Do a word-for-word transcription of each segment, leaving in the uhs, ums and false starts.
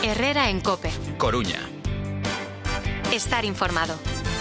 Herrera en COPE. Coruña. Estar informado.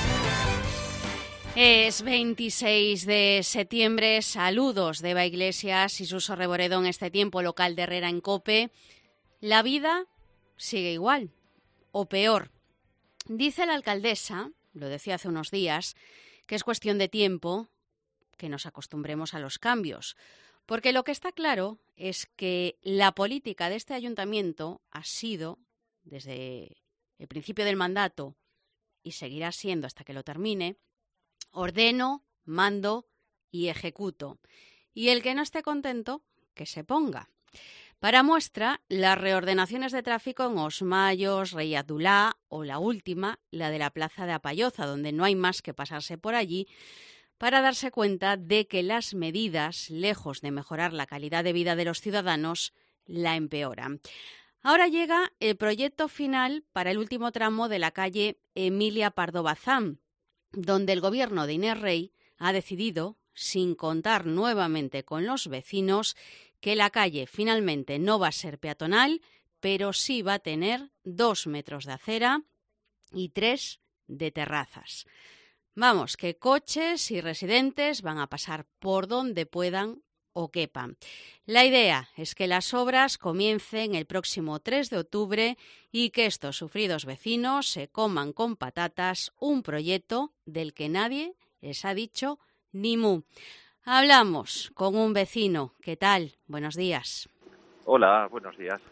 Es veintiséis de septiembre. Saludos de Eva Iglesias y Suso Reboredo en este tiempo local de Herrera en COPE. La vida sigue igual, o peor. Dice la alcaldesa, lo decía hace unos días, que es cuestión de tiempo que nos acostumbremos a los cambios. Porque lo que está claro es que la política de este ayuntamiento ha sido, desde el principio del mandato, y seguirá siendo hasta que lo termine, ordeno, mando y ejecuto. Y el que no esté contento, que se ponga. Para muestra, las reordenaciones de tráfico en Osmayos, Rey Abdulá o la última, la de la Plaza de Apayoza, donde no hay más que pasarse por allí, para darse cuenta de que las medidas, lejos de mejorar la calidad de vida de los ciudadanos, la empeoran. Ahora llega el proyecto final para el último tramo de la calle Emilia Pardo Bazán, donde el gobierno de Inés Rey ha decidido, sin contar nuevamente con los vecinos, que la calle finalmente no va a ser peatonal, pero sí va a tener dos metros de acera y tres de terrazas. Vamos, que coches y residentes van a pasar por donde puedan o quepan. La idea es que las obras comiencen el próximo tres de octubre y que estos sufridos vecinos se coman con patatas un proyecto del que nadie les ha dicho ni mu. Hablamos con un vecino. ¿Qué tal? Buenos días. Hola, buenos días.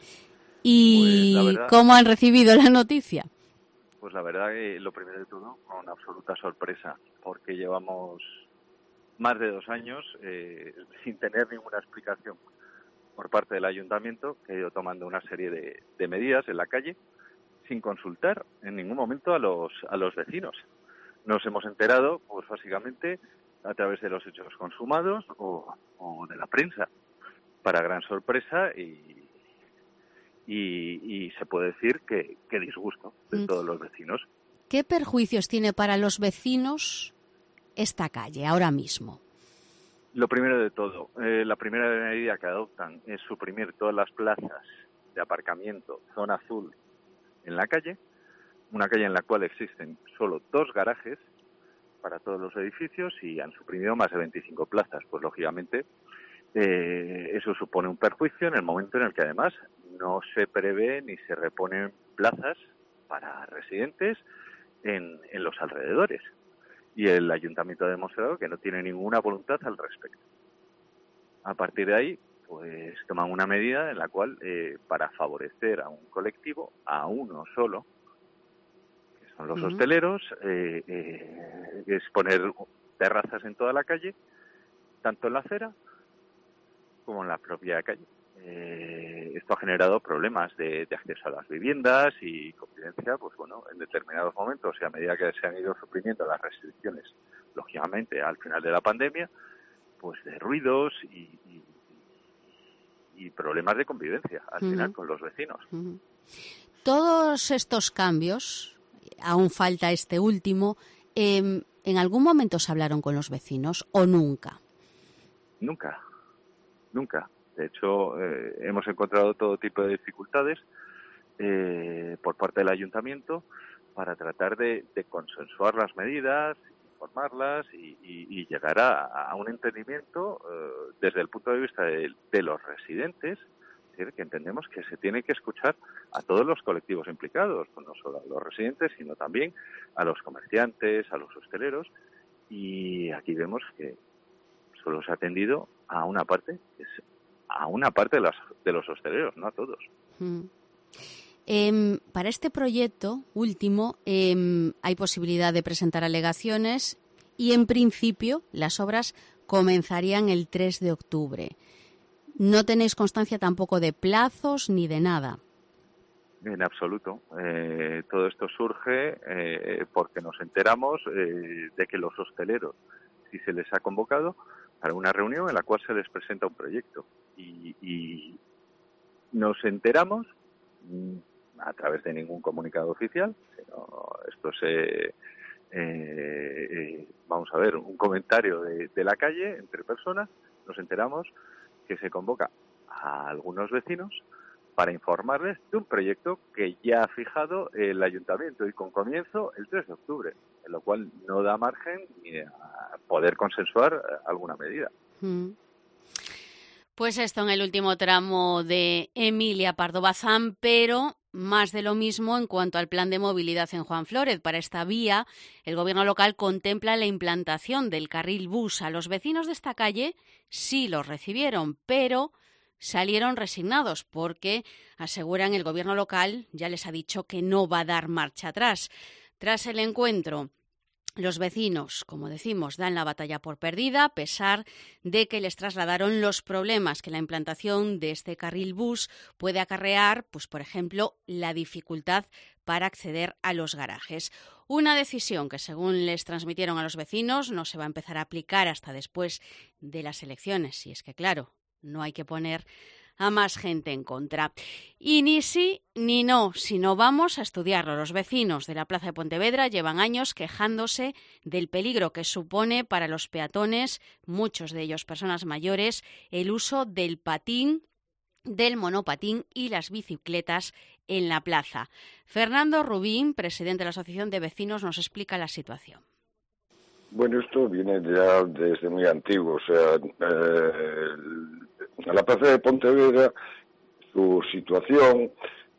¿Y pues verdad, cómo han recibido la noticia? Pues la verdad que lo primero de todo, con absoluta sorpresa, porque llevamos más de dos años eh, sin tener ninguna explicación por parte del ayuntamiento, que ha ido tomando una serie de, de medidas en la calle sin consultar en ningún momento a los a los vecinos. Nos hemos enterado, pues básicamente, a través de los hechos consumados o, o de la prensa, para gran sorpresa y, y, y se puede decir que, que disgusto de todos los vecinos. ¿Qué perjuicios tiene para los vecinos esta calle ahora mismo? Lo primero de todo, eh, la primera medida que adoptan es suprimir todas las plazas de aparcamiento, zona azul, en la calle, una calle en la cual existen solo dos garajes para todos los edificios y han suprimido más de veinticinco plazas. Pues lógicamente eh, eso supone un perjuicio en el momento en el que además no se prevé ni se reponen plazas para residentes en, en los alrededores. Y el ayuntamiento ha demostrado que no tiene ninguna voluntad al respecto. A partir de ahí, pues toman una medida en la cual, eh, para favorecer a un colectivo, a uno solo, que son los uh-huh. hosteleros, eh, eh, es poner terrazas en toda la calle, tanto en la acera como en la propia calle. Eh, esto ha generado problemas de, de acceso a las viviendas y convivencia, pues bueno, en determinados momentos y a medida que se han ido suprimiendo las restricciones, lógicamente al final de la pandemia, pues de ruidos y, y, y problemas de convivencia al uh-huh. final con los vecinos. Uh-huh. Todos estos cambios, aún falta este último, eh, ¿en algún momento se hablaron con los vecinos o nunca? Nunca, nunca. De hecho, eh, hemos encontrado todo tipo de dificultades eh, por parte del ayuntamiento para tratar de, de consensuar las medidas, informarlas y, y, y llegar a, a un entendimiento eh, desde el punto de vista de, de los residentes, es decir, que entendemos que se tiene que escuchar a todos los colectivos implicados, no solo a los residentes, sino también a los comerciantes, a los hosteleros, y aquí vemos que solo se ha atendido a una parte, que es a una parte de, las, de los hosteleros, no a todos. Mm. Eh, para este proyecto último eh, hay posibilidad de presentar alegaciones y en principio las obras comenzarían el tres de octubre. No tenéis constancia tampoco de plazos ni de nada. En absoluto. Eh, todo esto surge eh, porque nos enteramos eh, de que los hosteleros, si se les ha convocado para una reunión en la cual se les presenta un proyecto. Y, y nos enteramos a través de ningún comunicado oficial, sino esto se, eh, eh, vamos a ver, un comentario de, de la calle entre personas, nos enteramos que se convoca a algunos vecinos para informarles de un proyecto que ya ha fijado el ayuntamiento y con comienzo el tres de octubre, en lo cual no da margen ni a poder consensuar alguna medida. Mm. Pues esto en el último tramo de Emilia Pardo Bazán, pero más de lo mismo en cuanto al plan de movilidad en Juan Flórez. Para esta vía, el gobierno local contempla la implantación del carril bus. A los vecinos de esta calle sí los recibieron, pero salieron resignados porque, aseguran, el gobierno local ya les ha dicho que no va a dar marcha atrás. Tras el encuentro, los vecinos, como decimos, dan la batalla por perdida, a pesar de que les trasladaron los problemas que la implantación de este carril bus puede acarrear, pues por ejemplo, la dificultad para acceder a los garajes. Una decisión que, según les transmitieron a los vecinos, no se va a empezar a aplicar hasta después de las elecciones. Y es que, claro, no hay que poner a más gente en contra. Y ni sí ni no, si no vamos a estudiarlo. Los vecinos de la Plaza de Pontevedra llevan años quejándose del peligro que supone para los peatones, muchos de ellos personas mayores, el uso del patín, del monopatín y las bicicletas en la plaza. Fernando Rubín, presidente de la Asociación de Vecinos, nos explica la situación. Bueno, esto viene ya desde muy antiguo, o sea, eh, a la Plaza de Pontevedra, su situación,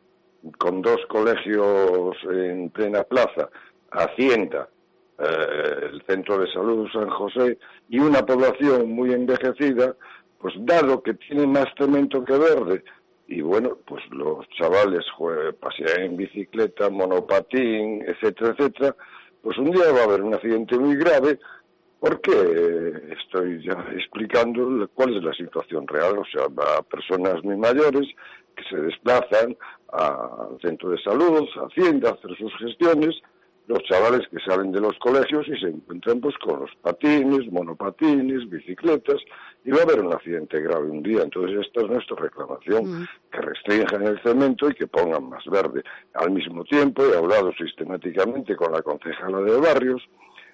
con dos colegios en plena plaza, Hacienda, eh, el Centro de Salud San José, y una población muy envejecida, pues dado que tiene más cemento que verde, y bueno, pues los chavales jue, pasean en bicicleta, monopatín, etcétera, etcétera, pues un día va a haber un accidente muy grave, porque estoy ya explicando cuál es la situación real, o sea, a personas muy mayores que se desplazan al centro de salud, a Hacienda, a hacer sus gestiones, los chavales que salen de los colegios y se encuentran pues con los patines, monopatines, bicicletas, y va a haber un accidente grave un día. Entonces esta es nuestra reclamación, mm. que restrinjan el cemento y que pongan más verde. Al mismo tiempo he hablado sistemáticamente con la concejala de barrios,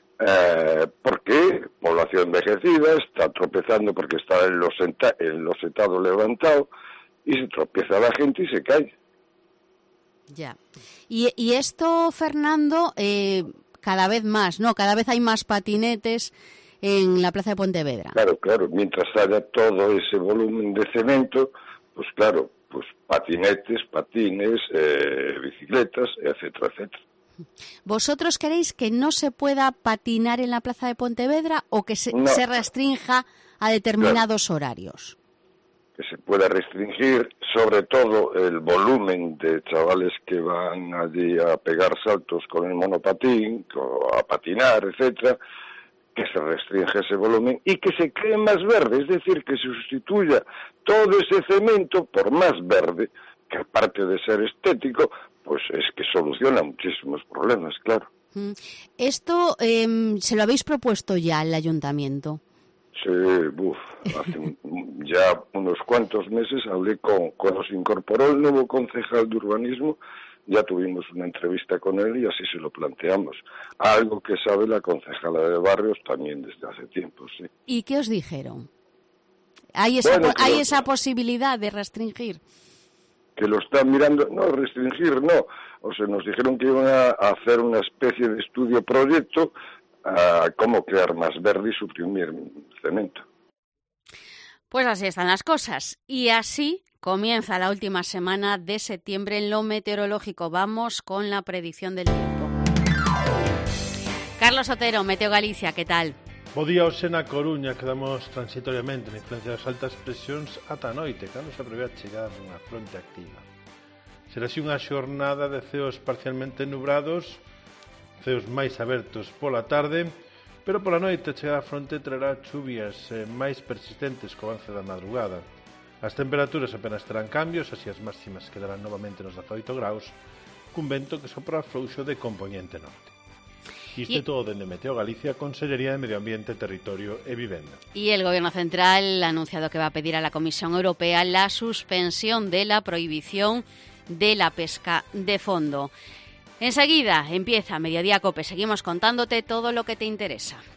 Eh, porque población envejecida está tropezando porque está en los en los sentado levantado y se tropieza la gente y se cae. Ya. Y, y esto, Fernando, eh, cada vez más, ¿no? Cada vez hay más patinetes en la Plaza de Pontevedra. Claro, claro. Mientras haya todo ese volumen de cemento, pues claro, pues patinetes, patines, eh, bicicletas, etcétera, etcétera. ¿Vosotros queréis que no se pueda patinar en la Plaza de Pontevedra o que se, no. se restrinja a determinados claro. horarios? Que se pueda restringir, sobre todo el volumen de chavales que van allí a pegar saltos con el monopatín, a patinar, etcétera, que se restrinja ese volumen y que se cree más verde, es decir, que se sustituya todo ese cemento por más verde, que aparte de ser estético, pues es que soluciona muchísimos problemas, claro. ¿Esto eh, se lo habéis propuesto ya al ayuntamiento? Sí, uf, hace ya unos cuantos meses hablé con, cuando se incorporó el nuevo concejal de urbanismo, ya tuvimos una entrevista con él y así se lo planteamos. Algo que sabe la concejala de barrios también desde hace tiempo, sí. ¿Y qué os dijeron? ¿Hay esa, bueno, ¿hay esa posibilidad de restringir? Que lo están mirando, no, restringir no, o sea, nos dijeron que iban a hacer una especie de estudio proyecto a cómo crear más verde y suprimir cemento. Pues así están las cosas, y así comienza la última semana de septiembre en lo meteorológico. Vamos con la predicción del tiempo. Carlos Otero, Meteo Galicia, ¿qué tal? Bo día hoxe na Coruña, quedamos transitoriamente na influencia das altas presións ata a noite, cando se prevé a chegar unha fronte activa. Será así unha xornada de ceos parcialmente nubrados, ceos máis abertos pola tarde, pero pola noite a chegada a fronte trará chuvias eh, máis persistentes co avance da madrugada. As temperaturas apenas terán cambios, así as máximas quedarán novamente nos dezaoito graus, cun vento que sopra frouxo de compoñente norte. Isto é todo dende Meteo Galicia, Consellería de Medio Ambiente, Territorio e Vivenda. Y el Gobierno Central ha anunciado que va a pedir a la Comisión Europea la suspensión de la prohibición de la pesca de fondo. Enseguida empieza Mediodía Cope. Seguimos contándote todo lo que te interesa.